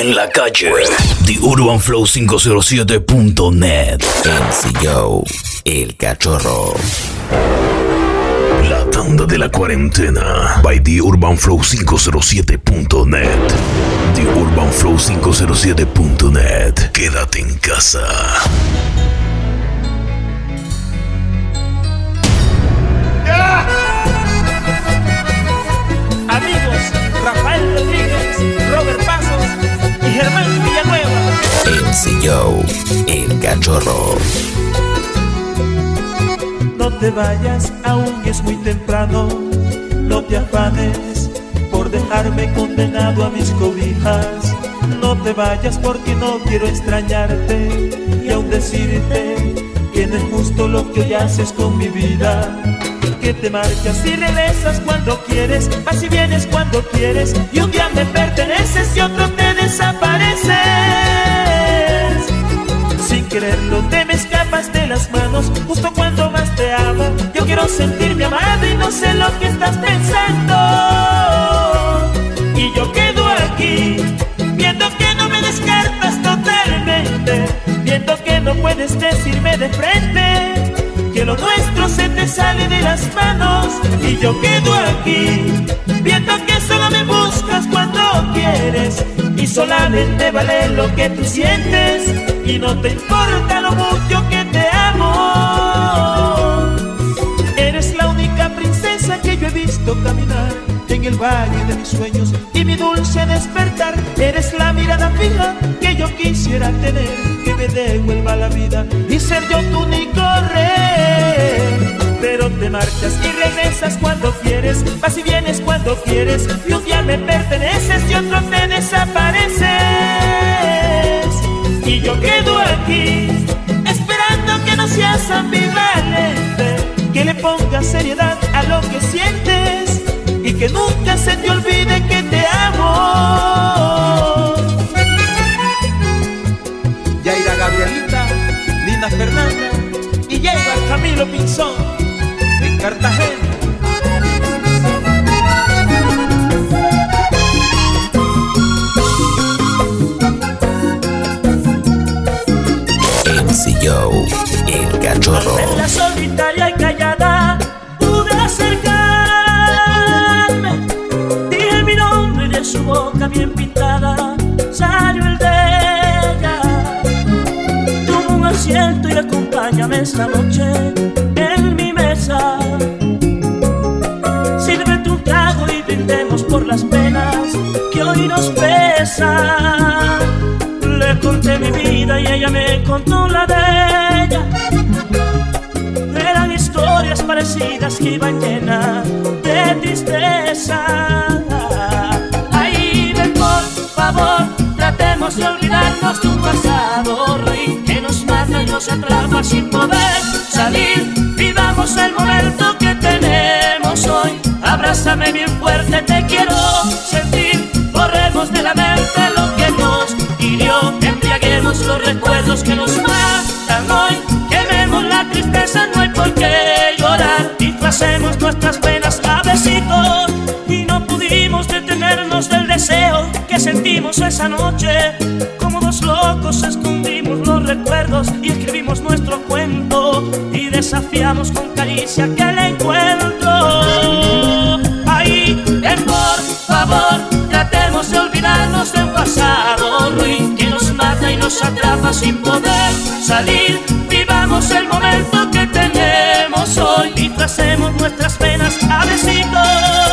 en la calle. TheUrbanFlow507.net. NCO, el cachorro. La tanda de la cuarentena by TheUrbanFlow507.net. TheUrbanFlow507.net. Quédate en casa. Amigos, Rafael Rodríguez, Robert Pasos y Germán Villanueva. NCO, el cachorro. No te vayas, aún es muy temprano. No te afanes por dejarme condenado a mis cobijas. No te vayas porque no quiero extrañarte y aún decirte que no es justo lo que hoy haces con mi vida. Que te marchas y regresas cuando quieres, vas y vienes cuando quieres, y un día me perteneces y otro te desapareces. Sin quererlo te me escapas de las manos justo cuando más te amo. Yo quiero sentirme amado y no sé lo que estás pensando. Y yo quedo aquí viendo que no me descartas totalmente, viendo que no puedes decirme de frente que lo nuestro se te sale de las manos. Y yo quedo aquí viendo que solo me buscas cuando quieres y solamente vale lo que tú sientes y no te importa lo mucho que te amo. Eres la única princesa que yo he visto caminar en el valle de mis sueños y mi dulce despertar. Eres la mirada fija que yo quisiera tener, que me devuelva la vida y ser yo tu único rey. Pero te marchas y regresas cuando quieres, vas y vienes cuando quieres, y un día me perteneces y otro te desapareces. Y yo quedo aquí esperando que no seas ambivalente, que le pongas seriedad a lo que sientes y que nunca se te olvide que te amo. Yaira Gabrielita, Nina Fernanda y llega Camilo Pinzón en Cartagena. NCO, el cachorro. En la solitaria y callada pude acercarme, dije mi nombre y de su boca bien pintada salió el de ella. Toma un asiento y acompáñame esta noche en mi mesa. Sírvete un trago y brindemos por las penas que hoy nos pesan. Le conté mi vida y ella me contó la de ella. Eran historias parecidas que iban llenas de tristeza. Ay, ven por favor, tratemos de olvidarnos de un pasado ruin que nos mata y nos atrapa sin poder salir. Vivamos el momento que tenemos hoy. Abrázame bien fuerte, te quiero sentir. Borremos de la mente lo que nos hirió. Embriaguemos los recuerdos que nos matan hoy. Quememos la tristeza, no hay por qué llorar. Disfracemos nuestras penas a besitos. Y no pudimos detenernos del deseo que sentimos esa noche. Como dos locos escondimos los recuerdos y escribimos nuestro cuento. Y desafiamos con caricia aquel encuentro. Ahí, ven por favor, tratemos de olvidarnos de un pasado ruin que nos mata y nos atrapa sin poder salir. Vivamos el momento que tenemos hoy. Disfracemos nuestras penas a besitos.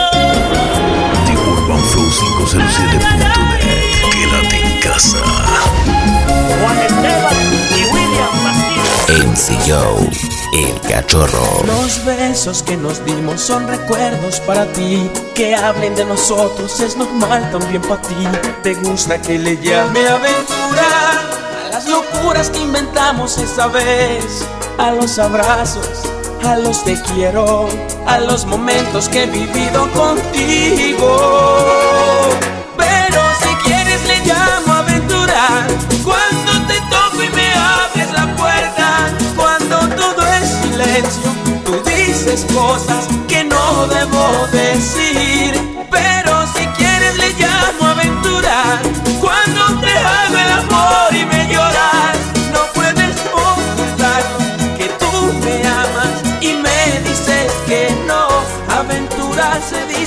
TheUrbanFlow507.net. Quédate en casa. Juan Esteban y William Bastida. NCO, el cachorro. Los besos que nos dimos son recuerdos para ti. Que hablen de nosotros es normal también para ti. Te gusta que le llame aventura a las locuras que inventamos esa vez, a los abrazos, a los te quiero, a los momentos que he vivido contigo. Pero si quieres le llamo aventura cuando te toco y me abres la puerta. Cuando todo es silencio, tú dices cosas que no debo decir. Pero si quieres le llamo aventura cuando te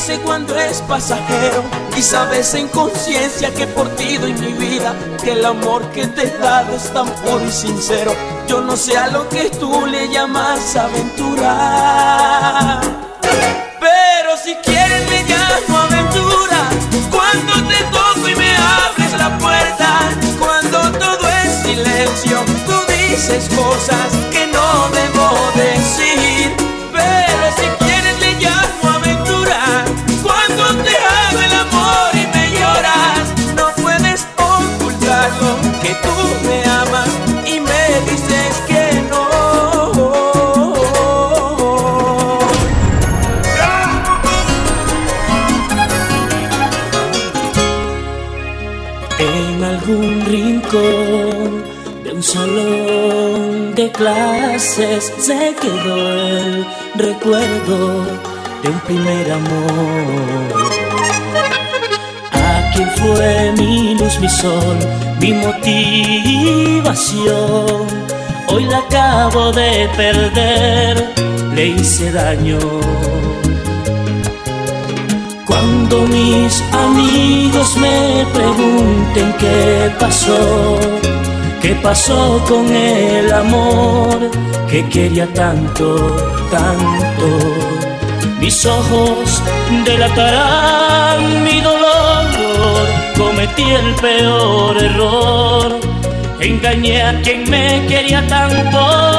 dice cuando es pasajero y sabes en conciencia que por ti doy mi vida, que el amor que te he dado es tan puro y sincero. Yo no sé a lo que tú le llamas aventura, pero si quieres le llamo aventura. Cuando te toco y me abres la puerta, cuando todo es silencio, tú dices cosas que no debo decir. Pero si quieres le llamo aventura. Cuando te hago el amor y me lloras, no puedes ocultarlo, que tú me amas y me dices que no. En algún rincón de un salón de clases se quedó el recuerdo de un primer amor. Aquí fue mi luz, mi sol, mi motivación. Hoy la acabo de perder, le hice daño. Cuando mis amigos me pregunten qué pasó con el amor que quería tanto, tanto, mis ojos delatarán mi dolor. Cometí el peor error, engañé a quien me quería tanto,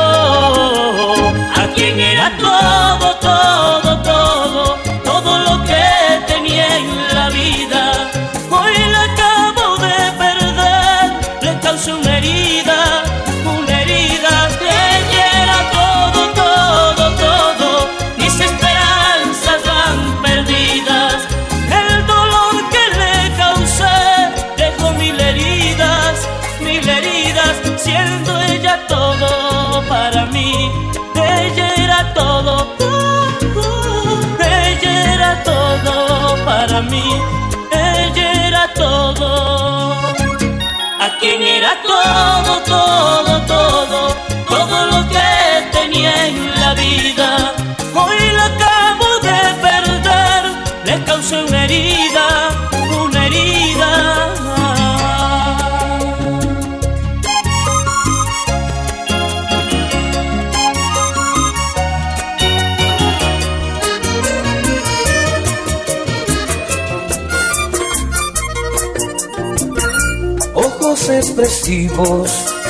a quien era todo, todo, todo, todo lo que tenía en la vida. Hoy la acabo de perder, le causé una herida, ella era todo, todo, todo, mis esperanzas van perdidas. El dolor que le causé dejó mil heridas, siendo ella todo para mí. Ella era todo, ella era todo para mí, ella era todo. A quien era todo, todo, todo, todo lo que tenía en la vida. Hoy la acabo de perder, le causé una herida, una herida. Ojos expresivos,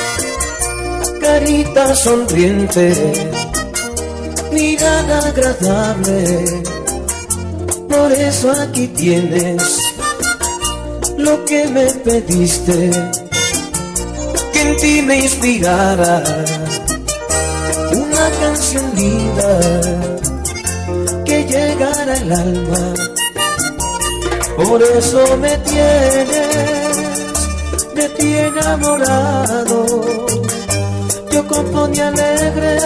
carita sonriente, mirada agradable. Por eso aquí tienes lo que me pediste, que en ti me inspirara una canción linda que llegara al alma. Por eso me tienes de ti enamorado. Yo componía alegre,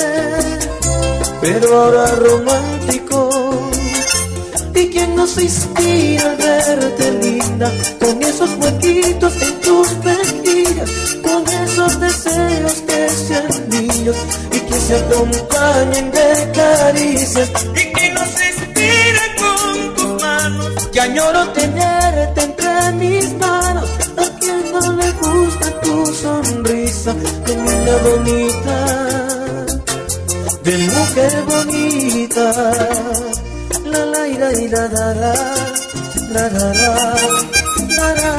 pero ahora romántico. ¿Y quién no se inspira al verte linda, con esos huequitos en tus mejillas, con esos deseos que sean niños y que se acompañen de caricias? ¿Y quién no se inspira con tus manos, que añoro tenerte entre mis manos? ¿A quién no le gusta tu sonrisa de niña bonita, de mujer bonita? La la ira y la la la la la la la.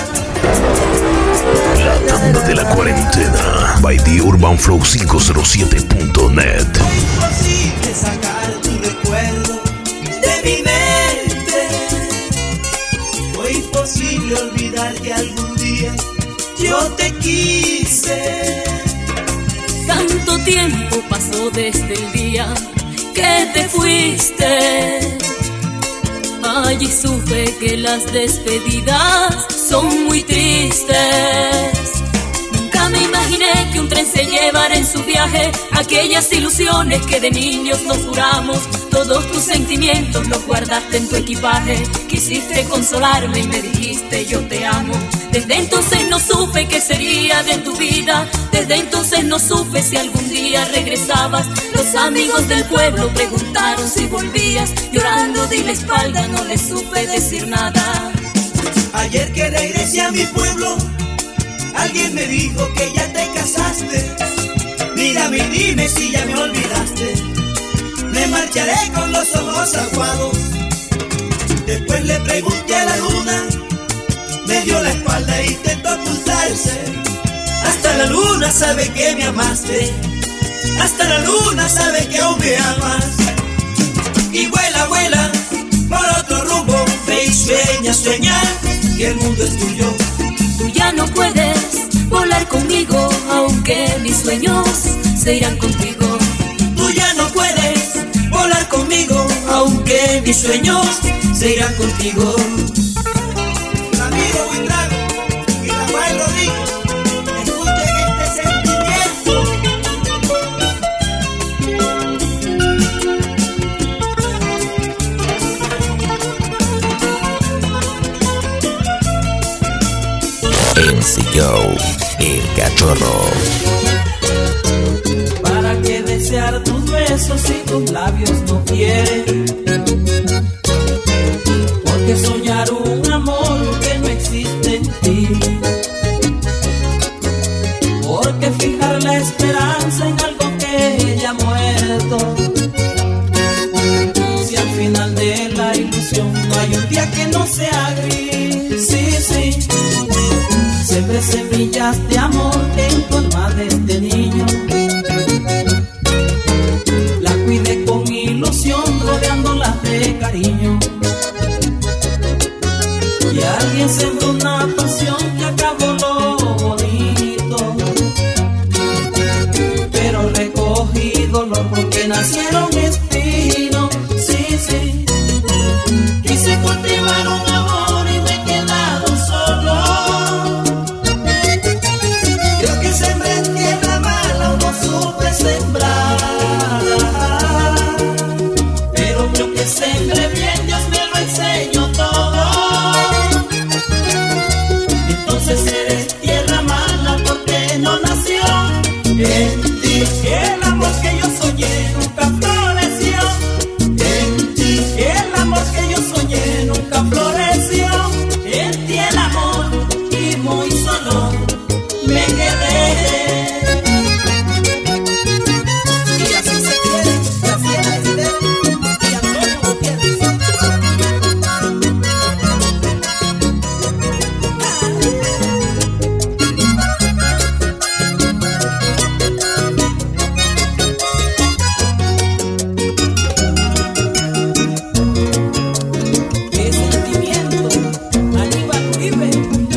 La tanda de la cuarentena by the urbanflow507.net. Imposible sacar tu recuerdo de mi mente. Fue imposible olvidar que algún día yo te quise. Tanto tiempo pasó desde el día que te fuiste. Allí supe que las despedidas son muy tristes. Nunca me imaginé que un tren se llevara en su viaje aquellas ilusiones que de niños nos juramos. Todos tus sentimientos los guardaste en tu equipaje. Quisiste consolarme y me dijiste yo te amo. Desde entonces no supe qué sería de tu vida. Desde entonces no supe si algún día regresabas. Los amigos del pueblo preguntaron si volvías. Llorando di la espalda, no les supe decir nada. Ayer que regresé a mi pueblo, alguien me dijo que ya te casaste. Mírame y dime si ya me olvidaste. Me marcharé con los ojos aguados. Después le pregunté a la luna, me dio la espalda e intentó ocultarse. Hasta la luna sabe que me amaste. Hasta la luna sabe que aún me amas. Y vuela, vuela por otro rumbo. Ve y sueña, sueña que el mundo es tuyo. Tú ya no puedes volar conmigo, aunque mis sueños se irán contigo. Tú ya no puedes volar conmigo, aunque mis sueños se irán contigo. Amigo Buitrago y Rafael Rodríguez, escuchen este sentimiento. MC Joe, el cachorro. ¿Para qué desear tus besos si tus labios no quieren? Porque soñar un amor que no existe en ti. Porque fijar la esperanza en algo que ya ha muerto. Si al final de la ilusión no hay un día que no sea gris. Sí, sí. Siempre semillas de amor en tu alma de este niño. La cuidé con ilusión, rodeándola de cariño. Y alguien sembró una pasión que acabó lo bonito. Pero recogí dolor porque nacieron espinos. Sí, sí. Quise cultivar un amor y me he quedado solo. Creo que sembré en tierra mala o no supe sembrar. Pero creo que sembré bien, Dios me lo enseñó todo. Entonces eres tierra mala porque no nació en ti. El amor que yo soñé nunca floreció. En ti el amor que yo soñé nunca floreció. En ti el amor y muy solo me quedé. Y así se quiere, Graciela Estel y Antonio Gutiérrez. Qué sentimiento, Aníbal Uribe.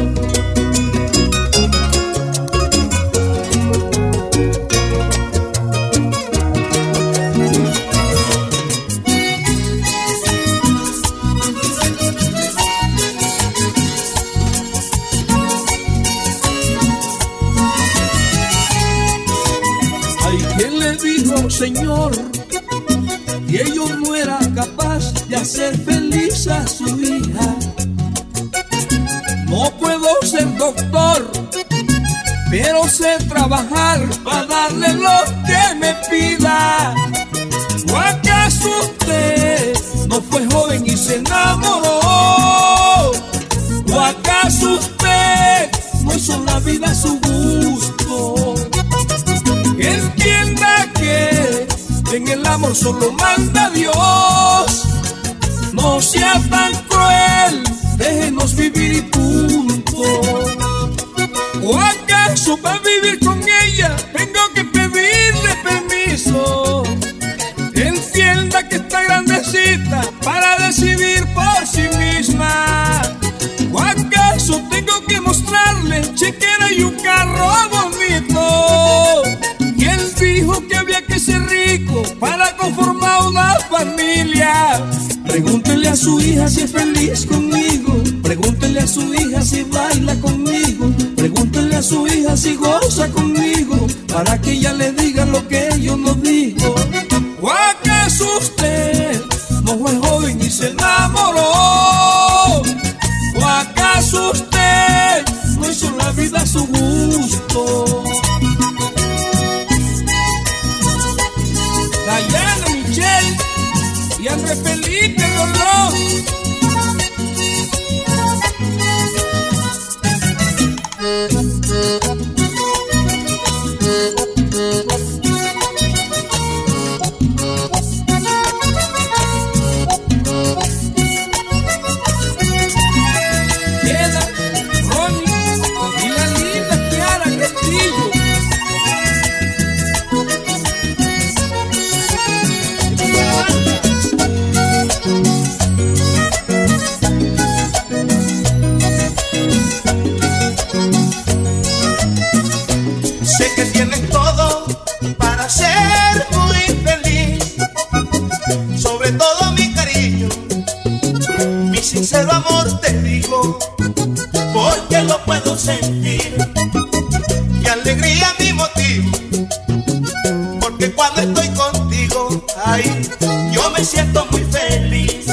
Hay quien le dijo, Señor, que yo no era capaz de hacer feliz a su hija. No puedo ser doctor, pero sé trabajar para darle lo que me pida. ¿O acaso usted no fue joven y se enamoró? ¿O acaso usted no hizo la vida a su gusto? Entienda que en el amor solo manda Dios. No sea tan cruel, déjenos vivir y punto. ¿O acaso para vivir con ella tengo que pedirle permiso? Entienda que está grandecita para decidir por sí misma. ¿O acaso tengo que mostrarle chequera y un carro bonito? ¿Quién dijo que había que ser rico para conformar una familia? Pregúntele a su hija si es feliz conmigo. Pregúntele a su hija si baila conmigo. Pregúntele a su hija si goza conmigo, para que ella le diga lo que yo no digo. ¿O acaso usted no fue joven y se enamoró? ¿O acaso usted llanto. Dayana Michelle y Andrés Felipe Rolón. Queda Ronnie y la linda Kiara Castillo. Sé que tienes todo para ser muy feliz, sobre todo mi cariño, mi sincero amor te digo, porque lo puedo sentir, mi alegría, mi motivo, porque cuando estoy contigo, ay, yo me siento muy feliz.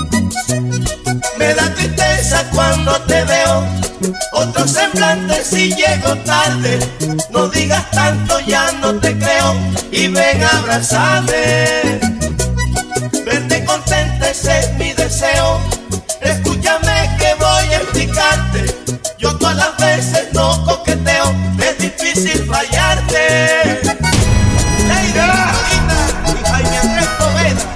Me da tristeza cuando te veo otro semblante si llego tarde. No digas tanto, ya no te creo y ven a abrazarme. Verte contenta, ese es mi deseo. Escúchame que voy a explicarte. Yo todas las veces no coqueteo, es difícil fallarte. Leida Molina y Jaime Andrés Poveda.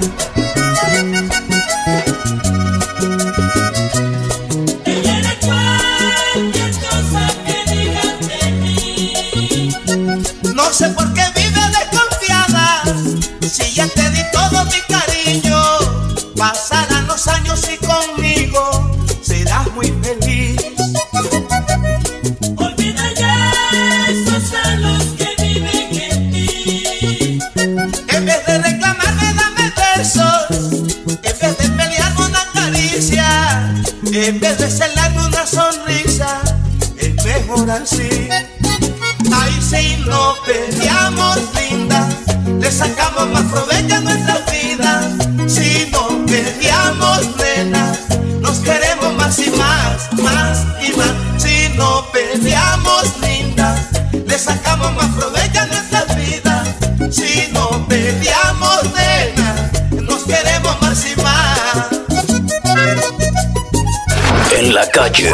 No sé por qué vive desconfiada, si ya te di todo mi cariño. Pasarán los años y conmigo serás muy feliz. Olvida ya esos celos que viven en ti. En vez de reclamarme, dame besos. En vez de pelearme, una caricia. En vez de celarme, una sonrisa. Es mejor así. Ay, si nos peleamos, linda, le sacamos más provecho a nuestras vidas. Si nos peleamos, nena, nos queremos más y más, más y más. Si nos peleamos, linda, le sacamos más provecho a nuestras vidas. Si nos peleamos, nena, nos queremos más y más. En la calle,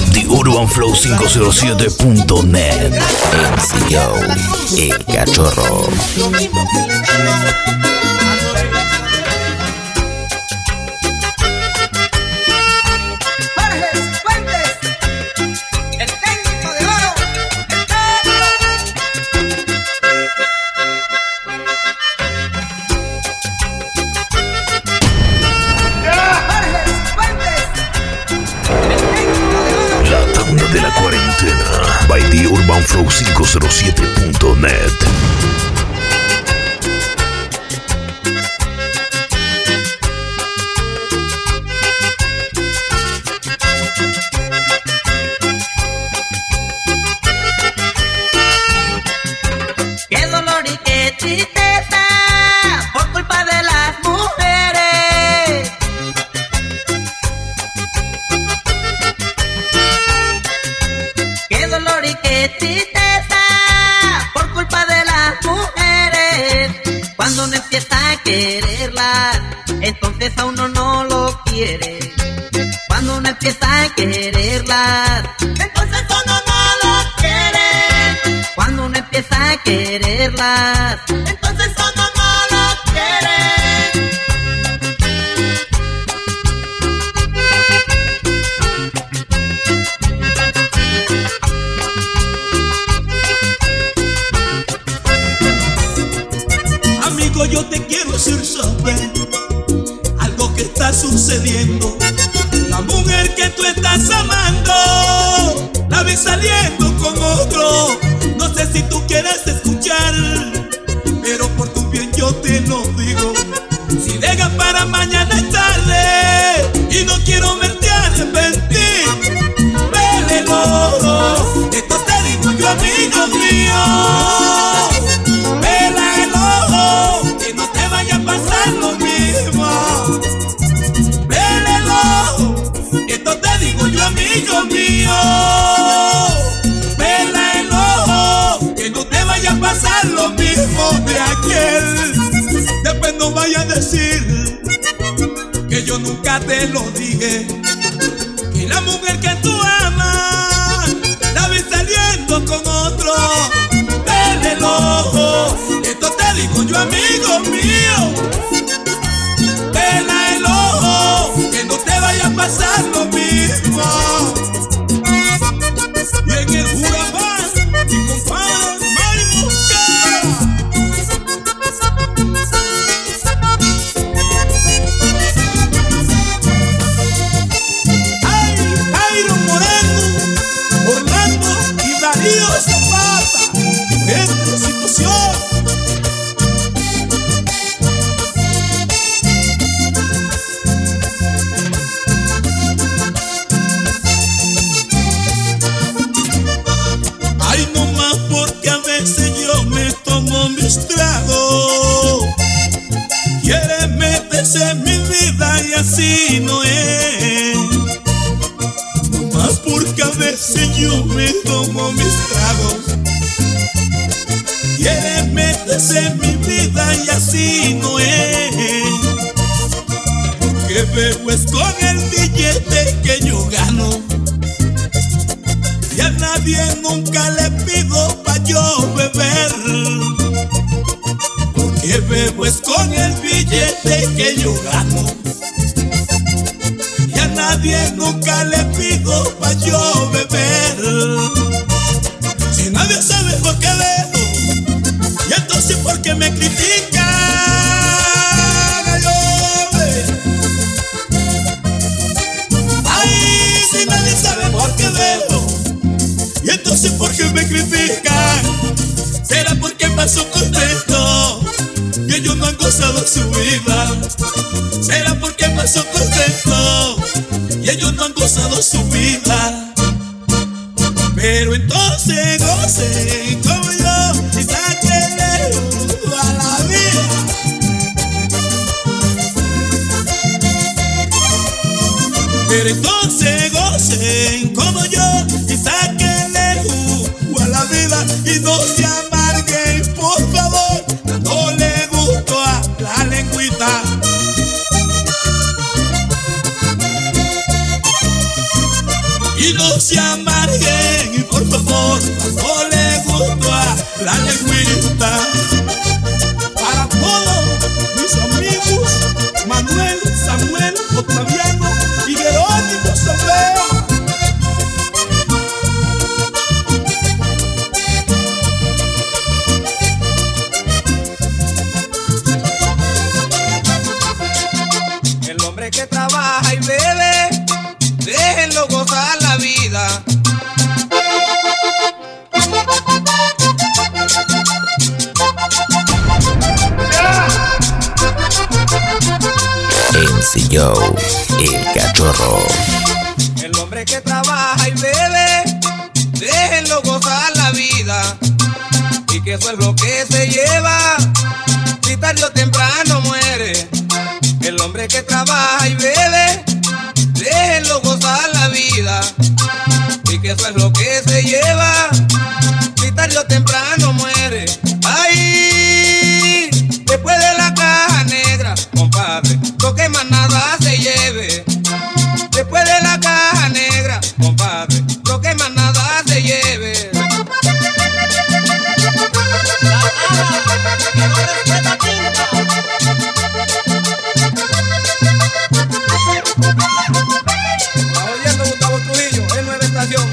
TheUrbanFlow507.net. NCO, El Cachorro. Lo mismo que le digo a Jorge Fuentes, el técnico de oro, el Pablo. Jorge Fuentes, el técnico de oro. La tanda de la cuarentena by TheUrbanFlow507.net. Qué dolor y qué tristeza por culpa de las mujeres. Qué dolor y qué tristeza por culpa de las mujeres. Cuando uno empieza a quererlas, entonces a uno no lo quiere. Cuando uno empieza a quererlas, entonces uno no lo quiere. Cuando uno empieza a quererlas, entonces uno no lo quiere. Amigo, yo te quiero hacer saber algo que está sucediendo. La mujer que tú estás amando la ves saliendo con otro. No sé si tú quieres escuchar, pero por tu bien yo te lo digo. Si dejas para mañana es tarde y no quiero verte arrepentir. Vélelo, esto te digo yo, amigo mío. Vela el ojo, que no te vaya a pasar lo mismo. Vela el ojo, esto te digo yo, amigo mío. Vela el ojo. nunca te lo dije, que la mujer que tú amas la ves saliendo con otro. Vele el ojo, esto te digo yo, amigo mío. Vela el ojo, que no te vaya a pasar lo mismo. Y en el Jurabán, mi compadre Mari Mosquera. Ay, Jairo Moreno, Orlando y Darío Zapata, esta situación. Ay, no más porque a veces yo me tomo mis tragos. Quiere meterse en mi vida y así no es. No más porque a veces yo me tomo mis tragos. Quiere meterse en mi vida y así no es. Porque bebo es con el billete que yo gano. Y a nadie nunca le pido pa' yo beber. Porque bebo es con el billete que yo gano. Y a nadie nunca le pido pa' yo beber. Si nadie sabe por qué bebo, y entonces por qué me critican. Ay, si nadie sabe por qué bebo, y entonces ¿por qué me critican? ¿Será porque pasó contento y ellos no han gozado su vida? ¿Será porque pasó contento y ellos no han gozado su vida? Pero entonces gocen como yo y sáquenle a la vida. Pero entonces gocen como yo y sáquenle a la vida. Y no se amarguen, por favor, no le gusto a la lengüita. Y no se amarguen, por favor, no le gusto a la lengüita. Para todos mis amigos, Manuel, Samuel, Octaviano y Jerónimo Sofía. El hombre que trabaja y bebe, déjenlo gozar la vida. MC Joe, el cachorro. El hombre que trabaja y bebe, déjenlo gozar la vida. Y que eso es lo que se lleva, si tarde o temprano muere. El hombre que trabaja y bebe, déjenlo gozar la vida. Y que eso es lo que se lleva, si tarde o temprano muere. Ay, después de la caja negra, compadre, lo que más nada se lleve. Después de la caja negra, compadre, lo que más nada se lleve. Está oyendo Gustavo Trujillo en Nueva Estación.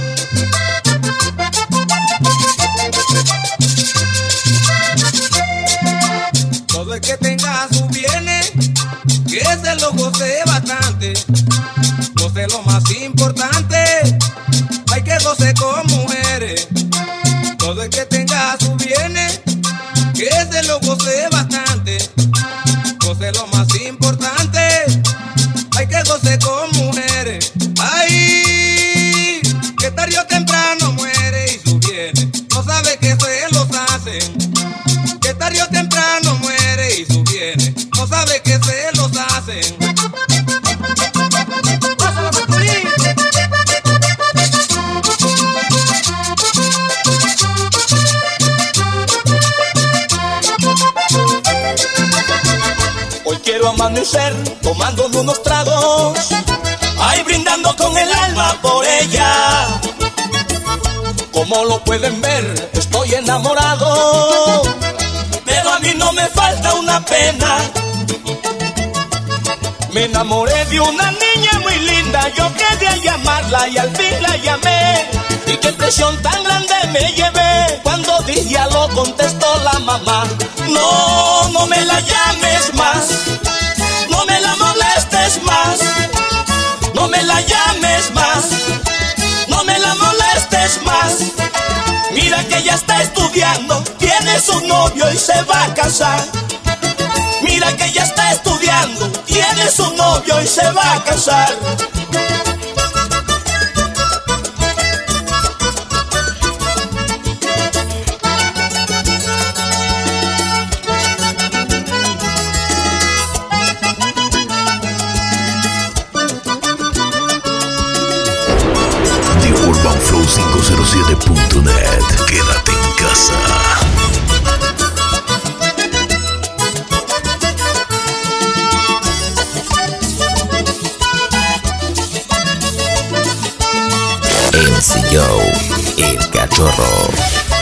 Todo el que tenga sus bienes, que se lo goce bastante. Goce lo más importante, hay que goce con mujeres. Todo el que tenga sus bienes, que se lo goce bastante. Goce lo más importante, hay que goce con mujeres. Ay, que tarde o temprano muere y sus bienes no sabe que se los hacen. Que tarde o temprano muere y sus bienes no sabe que se los hacen. Hoy quiero mano y ser, tomando unos tragos, ay, brindando con el alma por ella. Como lo pueden ver, estoy enamorado, pero a mí no me falta una pena. Me enamoré de una niña muy linda, yo quería llamarla y al fin la llamé. Y qué impresión tan grande me llevé cuando dije aló, contestó la mamá. No, no me la llames más, no me la molestes más, no me la llames más, no me la molestes más. Mira que ella está estudiando, tiene su novio y se va a casar. Mira que ella está estudiando, tiene su novio y se va a casar. The UrbanFlow507.net. Quédate en casa. Joe, el cachorro.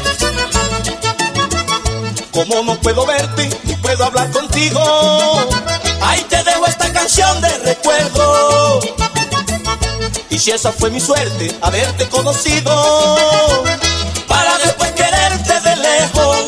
Como no puedo verte ni puedo hablar contigo, ahí te dejo esta canción de recuerdo. Y si esa fue mi suerte, haberte conocido, para después quererte de lejos.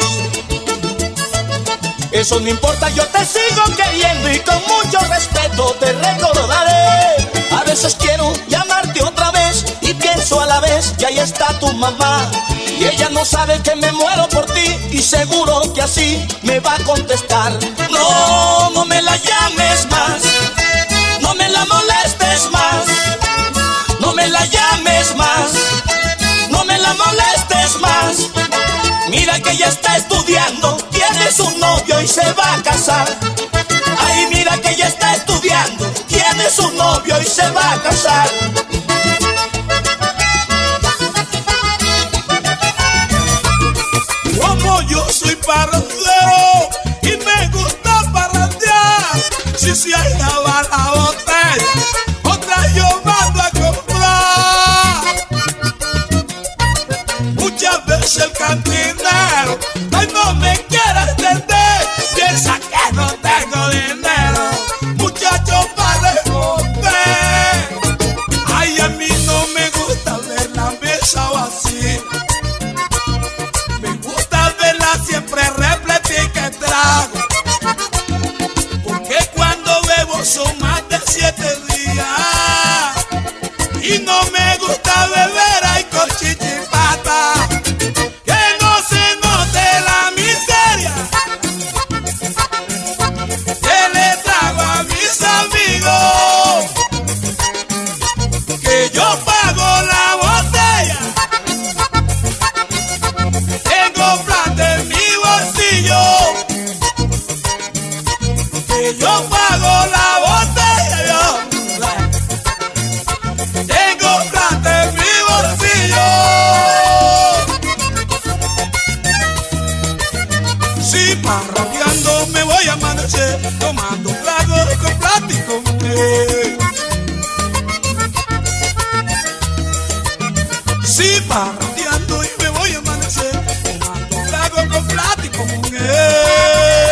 Eso no importa, yo te sigo queriendo y con mucho respeto te recordaré. A veces quiero llamarte otra vez y pienso a la vez que ahí está tu mamá. Y ella no sabe que me muero por ti y seguro que así me va a contestar. No, no me la llames más, no me la molestes más, no me la llames más, no me la molestes más. Mira que ella está estudiando, tiene su novio y se va a casar. Ay, mira que ella está estudiando, tiene su novio y se va a casar. Como yo soy parrandero y me gusta parrandear, si se acaba la botella, otra yo mando a comprar. Muchas veces el cantinero, ay, no me quiere entender, piensa que no tengo dinero, muchacho, para responder. Ay, a mí no me gusta ver la mesa vacía, siempre repletica que trago, porque cuando bebo son más de 7 días y no me gusta beber ay con chichipata, que no se note la miseria que le trago a mis amigos, que yo pago la botella, tengo plata en mi bolsillo, que yo pago la botella, tengo plata en mi bolsillo. Si parrandeando me voy a amanecer, tomando tragos con plástico, mujer. Si parrandeando y me voy a amanecer, tomando trago con plástico, mujer.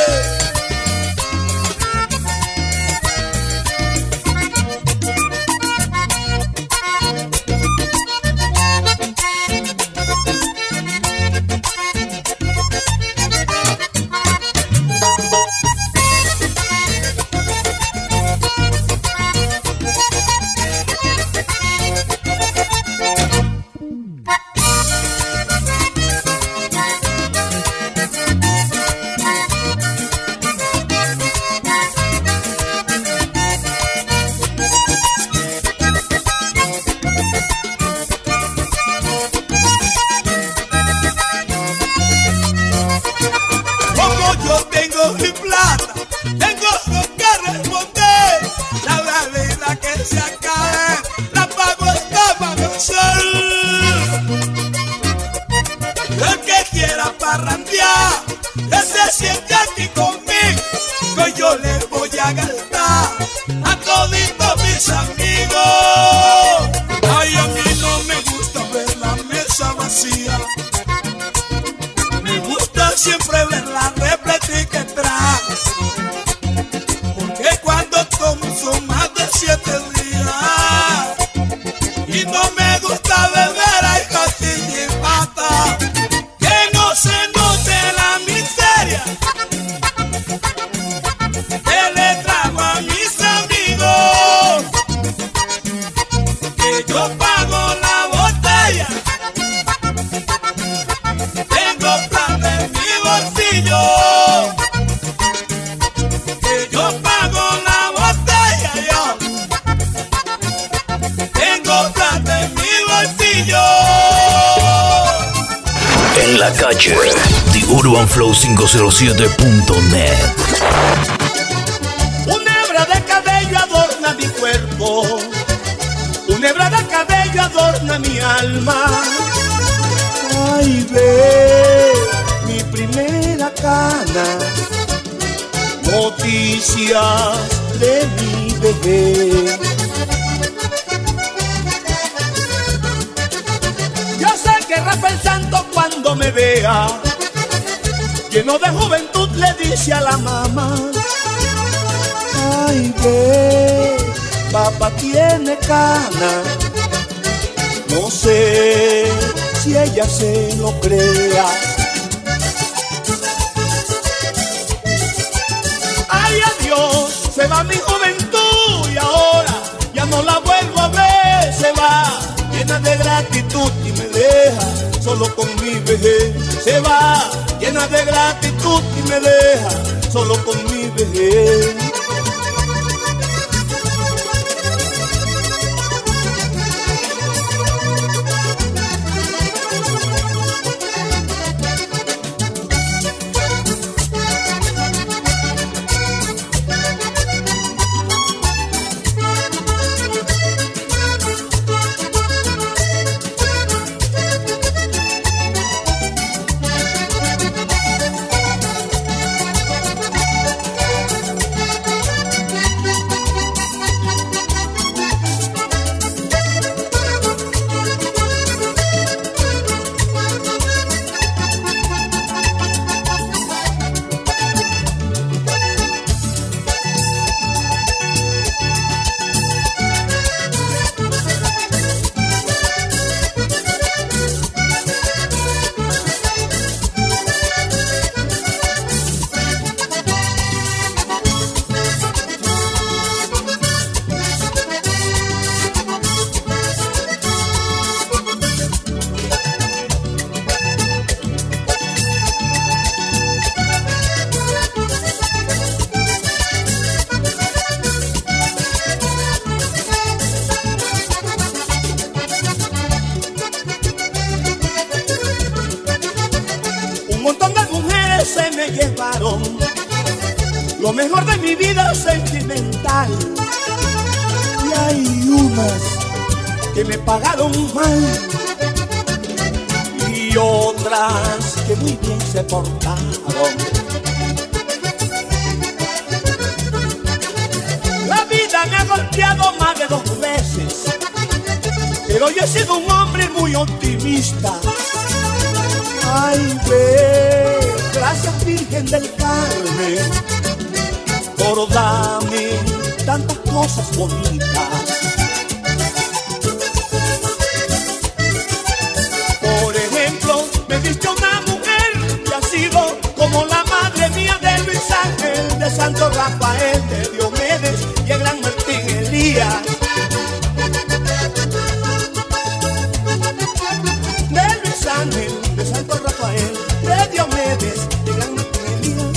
Mi plata, tengo que responder. La bebida que se acabe, la pago esta vacación. El que quiera parrandear, ese siente aquí conmigo, que yo le voy a a gastar a toditos mis amigos. Ay, a mí no me gusta ver la mesa vacía, me gusta siempre verla repletica atrás, porque cuando tomo son más de 7 días y no me gusta beber ay costilla y pata, que no se note la miseria que le trago a mis amigos, que yo pago la botella, tengo plata en mi bolsillo, que yo pago la botella, yo tengo plata en mi bolsillo. En la calle, TheUrbanFlow507.net. Una hebra de cabello adorna mi cuerpo, una hebra de cabello adorna mi alma. Ay, ve mi primera cana, noticias de mi bebé. Yo sé que Rafael Santos cuando me vea lleno de juventud le dice a la mamá: ay, ve, papá tiene cana. No sé si ella se lo crea. Ay, adiós, se va mi juventud y ahora ya no la vuelvo a ver. Se va llena de gratitud y me deja solo con mi vejez. Se va llena de gratitud y me deja solo con mi vejez. Lo mejor de mi vida sentimental, y hay unas que me pagaron mal y otras que muy bien se portaron. La vida me ha golpeado más de 2 veces, pero yo he sido un hombre muy optimista. Ay, ve, gracias Virgen del Carmen por darme tantas cosas bonitas. Por ejemplo, me diste una mujer que ha sido como la madre mía de Luis Ángel, de Santo Rafael, de Diomedes y el gran Martín Elías. De Luis Ángel, de Santo Rafael, de Diomedes y el gran Martín Elías.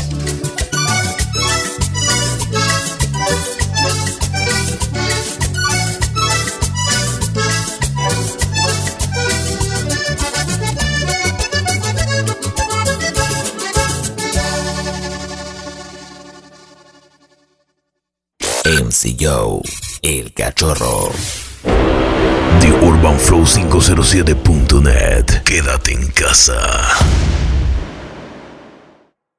MC Joe, el cachorro. TheUrbanFlow507.net. Quédate en casa.